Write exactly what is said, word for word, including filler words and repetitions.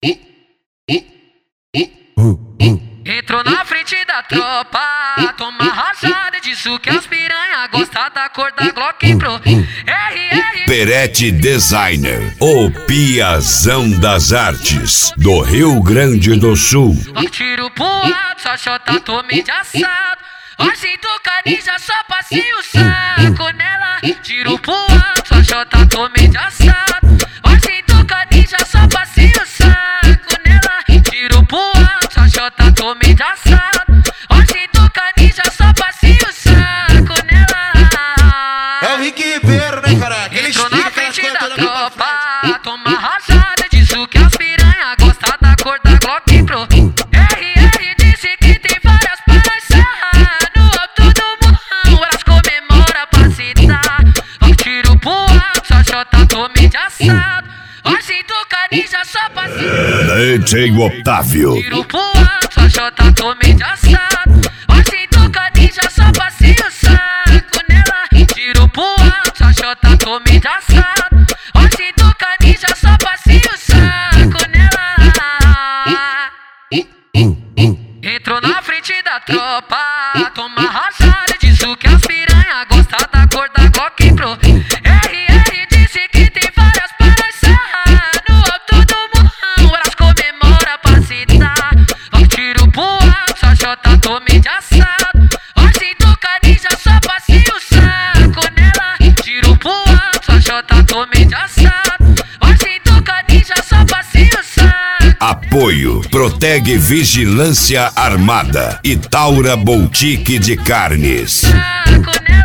Entrou na frente da tropa, toma rajada disso que as piranha gosta da cor da Glock Pro. R R Perete Designer, o piazão das artes do Rio Grande do Sul. Tiro pro alto, só chota, tomei de assado. Hoje do canija, só passei o saco nela. Tiro pro alto, só chota, tomei de assado. Hoje do canija, só passei o saco nela. Tiro pro alto, só chota, tomei de assado. Hoje do canija, só passei o saco nela. É o Rick Ribeiro, né, cara? Ele entrou explica na aquelas frente coisas da todas tropa, toma rajada disso que as piranha gosta da cor da Glock Pro. R R disse que tem várias palhaçadas no alto do morrão, elas comemoram pra citar. Tiro pro alto, só chota, tomei de assado. Hoje do canija, só passei. D J Otávio. Tiro pro alto, só chota, tomei de assado. Hoje do canija, só passei o saco nela. Tiro pro alto, só chota, tomei de assado. Hoje do canija, só passei o saco nela. Entrou na frente da tropa, toma rajada disso que as piranha gosta da cor da Glock Pro. R R disse que tem várias palhaçadas no alto do morrão, elas comemoram pra citar. Tiro pro alto, só chota, tomei de assado. Hoje do canija, só passei o saco nela. Tiro pro alto, só chota, tomei de assado. Hoje do canija, só passei o saco. Apoio Protege Vigilância Armada e Taura Boutique de Carnes. Saco nela.